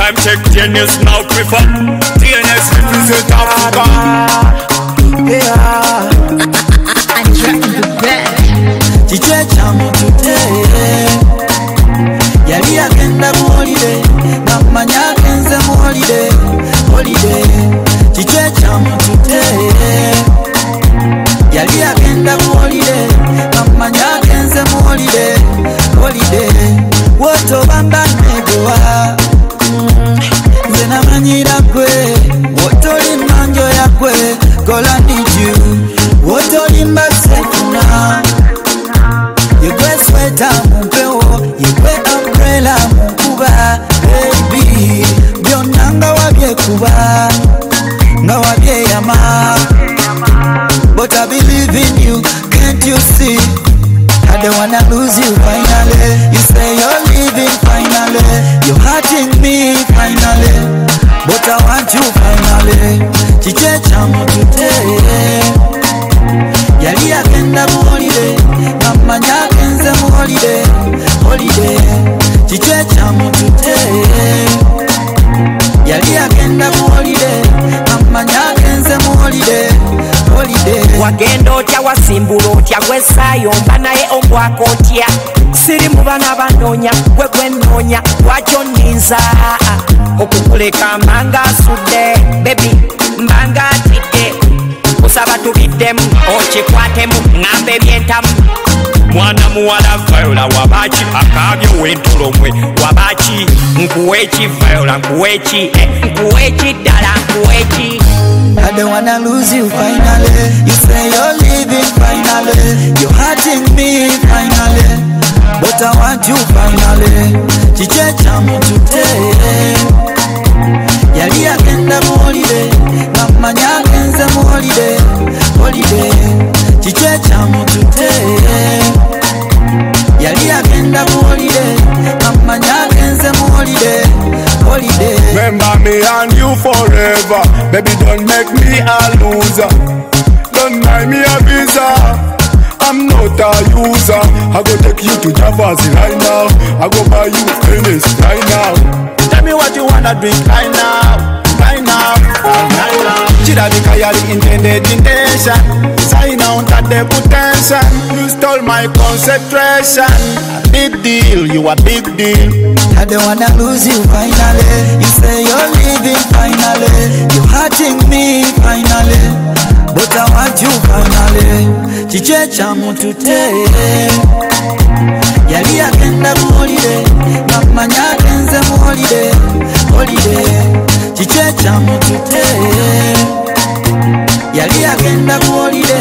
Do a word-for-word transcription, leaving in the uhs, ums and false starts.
time check T N S now prefer. T N S represent Africa. Yeah. I'm trying to bet. Chichecha mutute. Yali agenda mu holiday. Namanya kenze mu holiday. Holiday. Chichecha mutute. Yali agenda mu holiday. Namanya kenze mu holiday. Holiday. Woto bamba negoa. Nze namanyira kwe. Woto limanjo ya kwe. Girl, I need you. Woto limba sekuna. You get sweater mumpeo. You get umbrella mumkuba. Baby, byonanga wabye kuba. Nga wabye yama. But I believe in you, can't you see? I don't wanna lose you finally. You say you're leaving finally. You're hurting me finally. But I want you finally. Chichecha mutute. Yali agenda mu holiday. Namanya kenze mu holiday. Holiday. Chichecha mutute. Yali agenda mu holiday. Namanya kenze mu holiday. Holiday. Wagenda otya wasimbula otya gwesayo mba naye ogwako otya. Siri mu bana banoonya gwe gwenoonya lwaki onninza okukuleka mbanga asudde bebi mbanga atidde kusaba tubiddemu okikwatemu ŋŋamba ebyentamu. Mwana muwala Viola wabaki akabyo wentolomwe wabaki nkuweki Viola nkuweki eh, nkuweki ddala nkuweki. I don't wanna lose you finally. You say you're leaving finally. You're hurting me finally. But I want you finally. Chichecha mutute. Yali agenda mu holiday. Namanya kenze mu holiday. Holiday. Chichecha mutute. Yali agenda mu holiday. Namanya kenze mu holiday. Holiday. Remember me and you forever. Baby, don't make me a loser. Don't buy me a visa. I'm not a user. I go take you to Javazi right now. I go buy you Venice right now. Tell me what you wanna drink right now. Right now, right now. Chida the kayali intended intention. Sign out at the potential. You stole my concentration. A big deal, you a big deal. I don't wanna lose you finally. You say you're leaving finally. You're hurting me finally. But I want you finally. Chichecha mutute. Yali agenda mu holiday. Namanya kenze mu holiday. Holiday. Chichecha mutute. Yali agenda mu holiday.